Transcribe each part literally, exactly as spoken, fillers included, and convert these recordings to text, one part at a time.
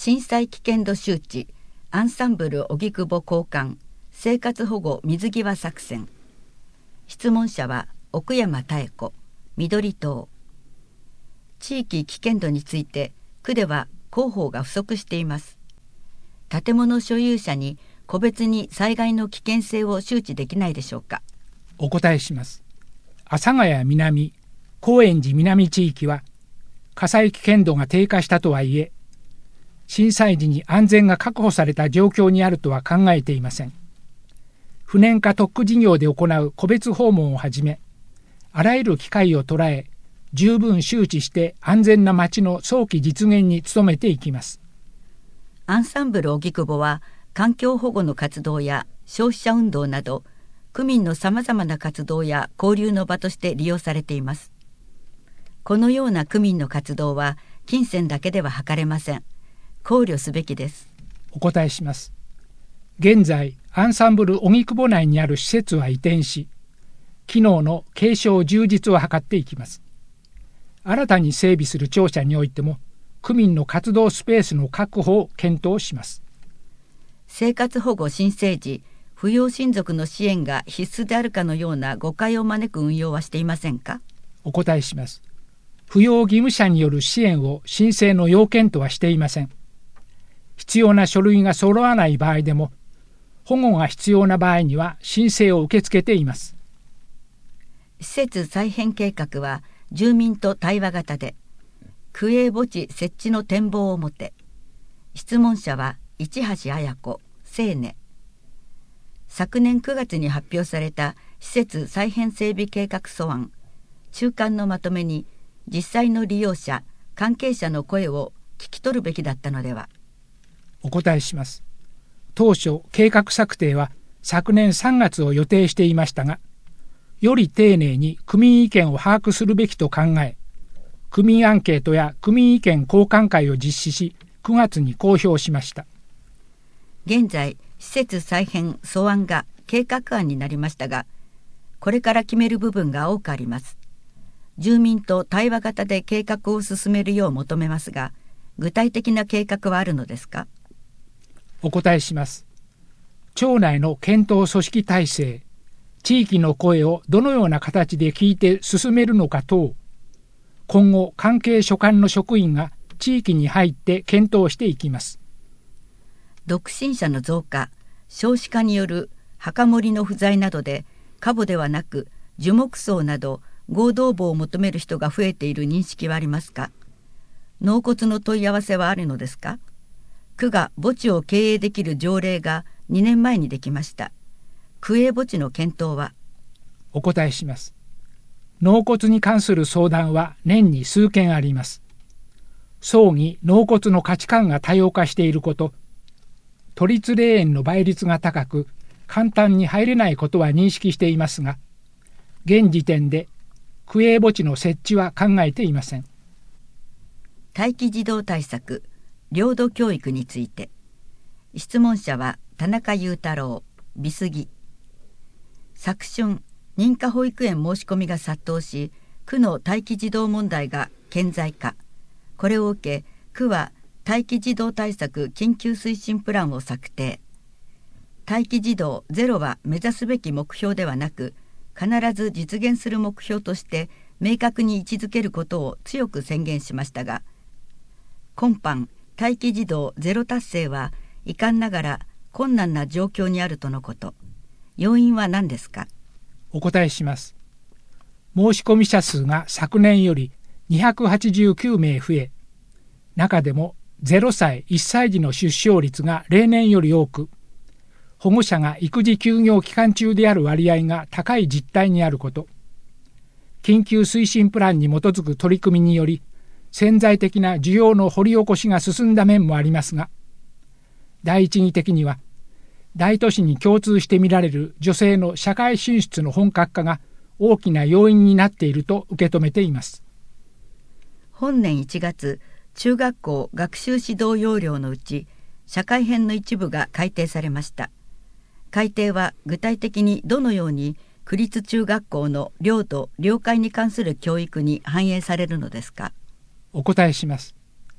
震災危険度周知アンサンブル荻窪交換生活保護水際作戦。質問者は奥山妙子、緑党。地域危険度について区では広報が不足しています。建物所有者に個別に災害の危険性を周知できないでしょうか。 お答えします。阿佐ヶ谷南、高円寺南地域は火災危険度が低下したとはいえ、震災時に安全が確保された状況にあるとは考えていません。不燃化特区事業で行う個別訪問をはじめ、あらゆる機会を捉え、十分周知して安全な街の早期実現に努めていきます。 アンサンブル荻窪は環境保護の活動や消費者運動など区民のさまざまな活動や交流の場として利用されています。このような区民の活動は金銭だけでは図れません。考慮すべきです。 お答えします。現在アンサンブル荻窪内にある施設は移転し、機能の継承充実を図っていきます。新たに整備する庁舎においても区民の活動スペースの確保を検討します。 生活保護申請時、扶養親族の支援が必須であるかのような誤解を招く運用はしていませんか。 お答えします。扶養義務者による支援を申請の要件とはしていません。必要な書類が揃わない場合でも、保護が必要な場合には申請を受け付けています。 施設再編計画は住民と対話型で、区営墓地設置の展望をもて。質問者は市橋綾子、青年。昨年くがつに発表された施設再編整備計画素案、中間のまとめに実際の利用者、関係者の声を聞き取るべきだったのでは。 お答えします。当初計画策定は昨年さんがつを予定していましたが、より丁寧に区民意見を把握するべきと考え、区民アンケートや区民意見交換会を実施し、くがつに公表しました。 現在、施設再編素案が計画案になりましたが、これから決める部分が多くあります。住民と対話型で計画を進めるよう求めますが、具体的な計画はあるのですか。 お答えします。町内の検討組織体制、地域の声をどのような形で聞いて進めるのか等、今後関係所管の職員が地域に入って検討していきます。 独身者の増加、少子化による墓守の不在などで、過母ではなく樹木葬など合同墓を求める人が増えている認識はありますか。納骨の問い合わせはあるのですか。区が墓地を経営できる条例がにねんまえにできました。区営墓地の検討は。 お答えします。納骨に関する相談は年に数件あります。葬儀・納骨の価値観が多様化していること、都立霊園の倍率が高く簡単に入れないことは認識していますが、現時点で区営墓地の設置は考えていません。 待機児童対策、領土教育について。質問者は田中裕太郎、美杉。昨春、認可保育園申し込みが殺到し、区の待機児童問題が顕在化。これを受け、区は待機児童対策緊急推進プランを策定。待機児童ゼロは目指すべき目標ではなく、必ず実現する目標として明確に位置づけることを強く宣言しましたが、今般待機児童ゼロ達成は遺憾ながら困難な状況にあるとのこと。要因は何ですか。 お答えします。申し込み者数が昨年よりにひゃくはちじゅうきゅうめい増え、中でもゼロさいいっさい児の出生率が例年より多く、保護者が育児休業期間中である割合が高い実態にあること、緊急推進プランに基づく取り組みにより潜在的な需要の掘り起こしが進んだ面もありますが、第一義的には大都市に共通して見られる女性の社会進出の本格化が大きな要因になっていると受け止めています。 本年いちがつ、中学校学習指導要領のうち社会編の一部が改定されました。改定は具体的にどのように区立中学校の領土・領海に関する教育に反映されるのですか。 お答えします。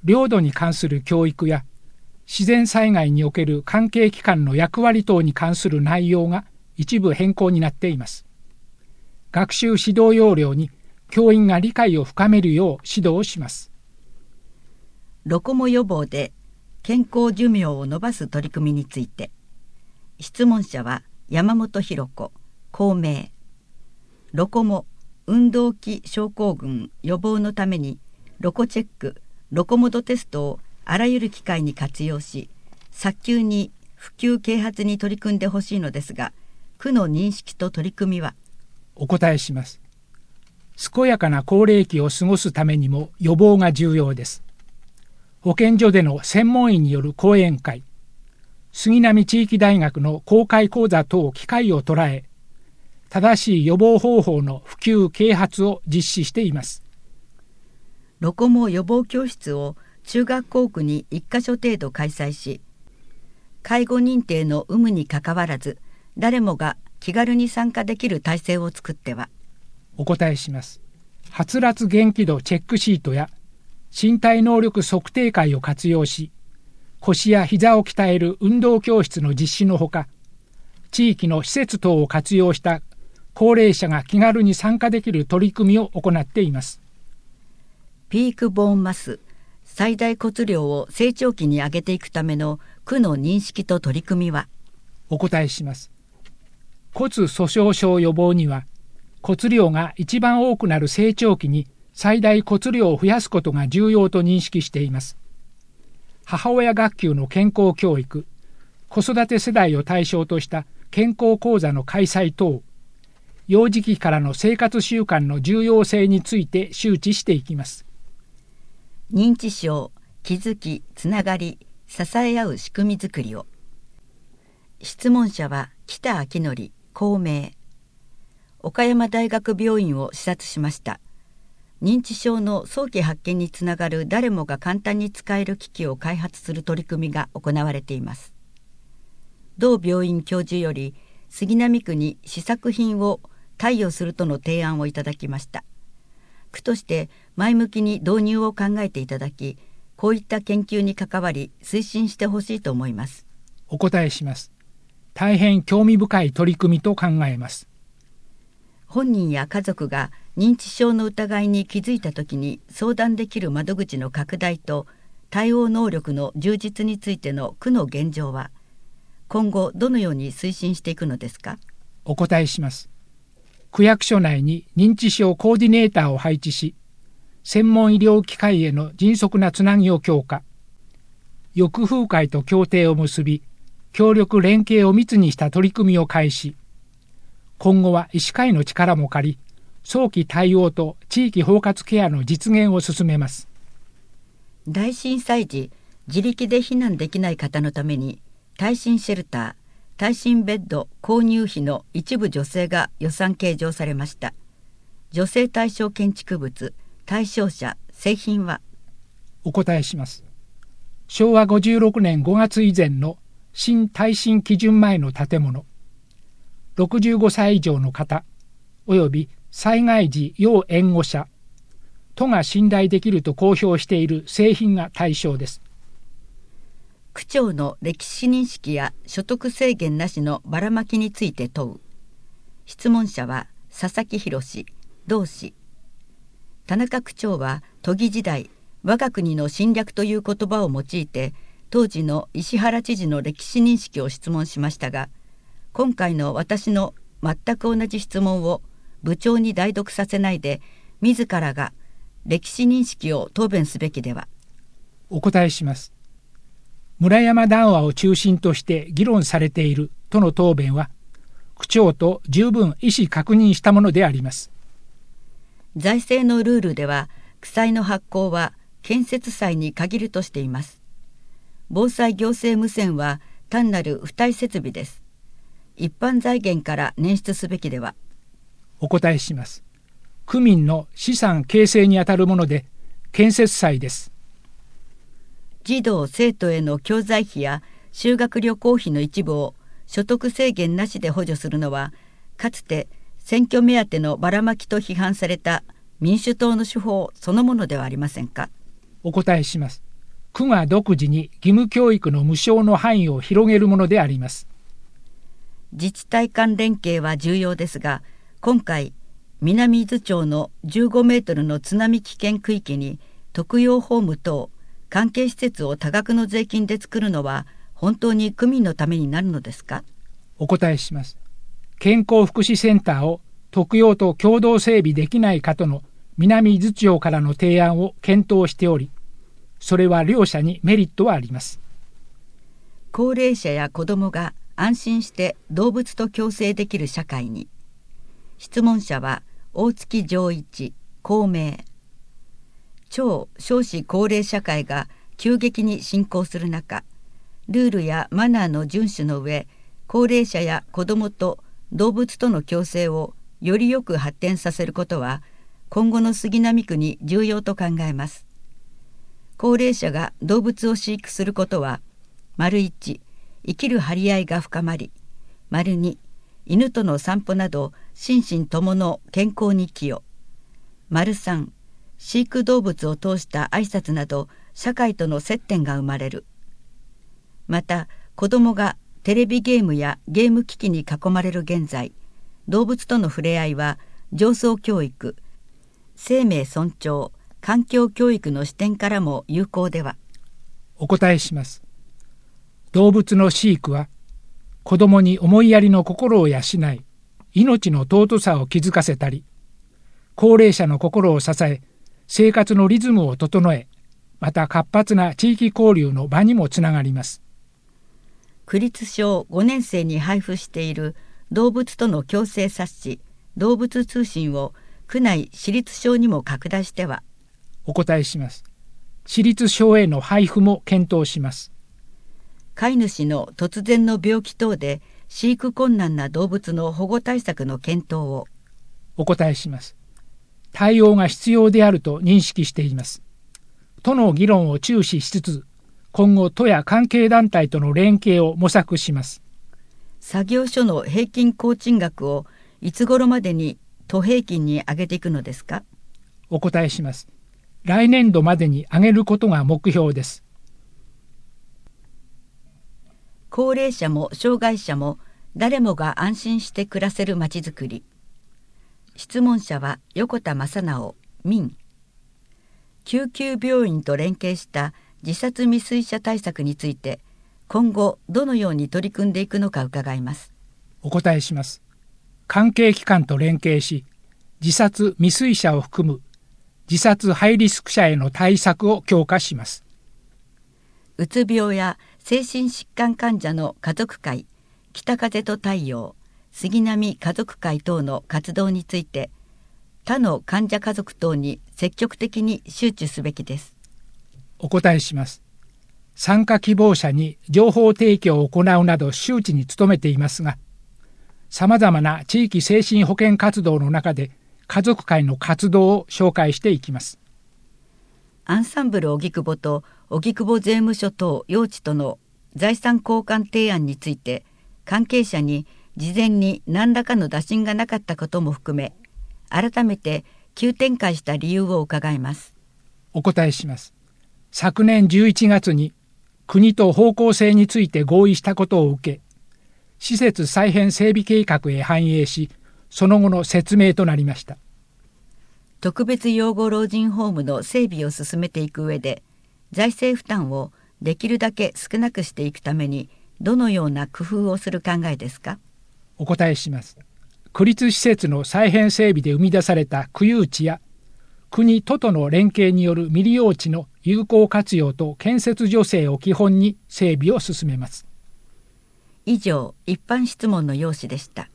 領土に関する教育や自然災害における関係機関の役割等に関する内容が一部変更になっています。学習指導要領に教員が理解を深めるよう指導します。 ロコモ予防で健康寿命を延ばす取り組みについて、質問者は山本博子、公明。ロコモ運動器症候群予防のためにロコチェック、ロコモドテストをあらゆる機会に活用し、早急に普及啓発に取り組んでほしいのですが、区の認識と取り組みは。 お答えします。健やかな高齢期を過ごすためにも予防が重要です。保健所での専門医による講演会、杉並地域大学の公開講座等機会を捉え、正しい予防方法の普及啓発を実施しています。 ロコモ予防教室を中学校区にいっかしょ程度開催し、介護認定の有無にかかわらず誰もが気軽に参加できる体制を作っては。 お答えします。はつらつ元気度チェックシートや身体能力測定会を活用し、腰や膝を鍛える運動教室の実施のほか、地域の施設等を活用した高齢者が気軽に参加できる取り組みを行っています。 ピークボーンマス、最大骨量を成長期に上げていくための区の認識と取り組みは。 お答えします。骨粗しょう症予防には、骨量が一番多くなる成長期に最大骨量を増やすことが重要と認識しています。母親学級の健康教育、子育て世代を対象とした健康講座の開催等、幼児期からの生活習慣の重要性について周知していきます。 認知症、気づき、つながり、支え合う仕組みづくりを。質問者は北明則、公明。岡山大学病院を視察しました。認知症の早期発見につながる誰もが簡単に使える機器を開発する取り組みが行われています。同病院教授より杉並区に試作品を貸与するとの提案をいただきました。区として前向きに導入を考えていただき、こういった研究に関わり推進してほしいと思います。 お答えします。大変興味深い取り組みと考えます。 本人や家族が認知症の疑いに気づいたときに相談できる窓口の拡大と対応能力の充実についての区の現状は、今後どのように推進していくのですか。 お答えします。区役所内に認知症コーディネーターを配置し、専門医療機関への迅速なつなぎを強化、翼風会と協定を結び、協力連携を密にした取り組みを開始。今後は医師会の力も借り、早期対応と地域包括ケアの実現を進めます。 大震災時、自力で避難できない方のために、耐震シェルター、耐震ベッド購入費の一部助成が予算計上されました。助成対象建築物、対象者、製品は。 お答えします。しょうわごじゅうろくねんごがつ以前の新耐震基準前の建物、ろくじゅうごさい以上の方、および災害時要援護者、都が信頼できると公表している製品が対象です。 区長の歴史認識や所得制限なしのばらまきについて問う。質問者は佐々木宏、同志。田中区長は都議時代、我が国の侵略という言葉を用いて、当時の石原知事の歴史認識を質問しましたが、今回の私の全く同じ質問を部長に代読させないで、自らが歴史認識を答弁すべきでは。 お答えします。村山談話を中心として議論されているとの答弁は、区長と十分意思確認したものであります。 財政のルールでは、区債の発行は建設債に限るとしています。防災行政無線は単なる付帯設備です。一般財源から捻出すべきでは。 お答えします。区民の資産形成にあたるもので、建設債です。 児童生徒への教材費や修学旅行費の一部を所得制限なしで補助するのは、かつて選挙目当てのばらまきと批判された民主党の手法そのものではありませんか。 お答えします。 区が独自に義務教育の無償の範囲を広げるものであります。 自治体間連携は重要ですが、今回南伊豆町のじゅうごメートルの津波危険区域に特養ホーム等関係施設を多額の税金で作るのは本当に区民のためになるのですか？ お答えします。健康福祉センターを特養と共同整備できないかとの南伊豆町からの提案を検討しており、それは両者にメリットはあります。 高齢者や子どもが安心して動物と共生できる社会に。質問者は大月丈一、公明。超少子高齢社会が急激に進行する中、ルールやマナーの遵守の上、高齢者や子どもと動物との共生をよりよく発展させることは、今後の杉並区に重要と考えます。高齢者が動物を飼育することは、丸一、生きる張り合いが深まり、丸二、犬との散歩など心身ともの健康に寄与、丸三、飼育動物を通した挨拶など社会との接点が生まれる。また子どもがテレビゲームやゲーム機器に囲まれる現在、動物との触れ合いは情操教育、生命尊重、環境教育の視点からも有効では。 お答えします。動物の飼育は子どもに思いやりの心を養い、命の尊さを気づかせたり、高齢者の心を支え、生活のリズムを整え、また活発な地域交流の場にもつながります。 区立小ごねん生に配布している動物との共生冊子、動物通信を区内私立小にも拡大しては。 お答えします。私立小への配布も検討します。 飼い主の突然の病気等で飼育困難な動物の保護対策の検討を。 お答えします。対応が必要であると認識しています。都の議論を注視しつつ、今後都や関係団体との連携を模索します。 作業所の平均工賃額をいつ頃までに都平均に上げていくのですか？ お答えします。来年度までに上げることが目標です。 高齢者も障害者も誰もが安心して暮らせるまちづくり。質問者は横田正直、民。救急病院と連携した自殺未遂者対策について、今後どのように取り組んでいくのか伺います。 お答えします。関係機関と連携し、自殺未遂者を含む自殺ハイリスク者への対策を強化します。 うつ病や精神疾患患者の家族会、北風と太陽、杉並家族会等の活動について、他の患者家族等に積極的に周知すべきです。 お答えします。参加希望者に情報提供を行うなど周知に努めていますが、さまざまな地域精神保健活動の中で家族会の活動を紹介していきます。 アンサンブル荻窪と荻窪税務署等用地との財産交換提案について、関係者に事前に何らかの打診がなかったことも含め、改めて急展開した理由を伺います。 お答えします。昨年じゅういちがつに国と方向性について合意したことを受け、施設再編整備計画へ反映し、その後の説明となりました。 特別養護老人ホームの整備を進めていく上で、財政負担をできるだけ少なくしていくためにどのような工夫をする考えですか？ お答えします。区立施設の再編整備で生み出された区有地や国都との連携による未利用地の有効活用と建設助成を基本に整備を進めます。 以上、一般質問の要旨でした。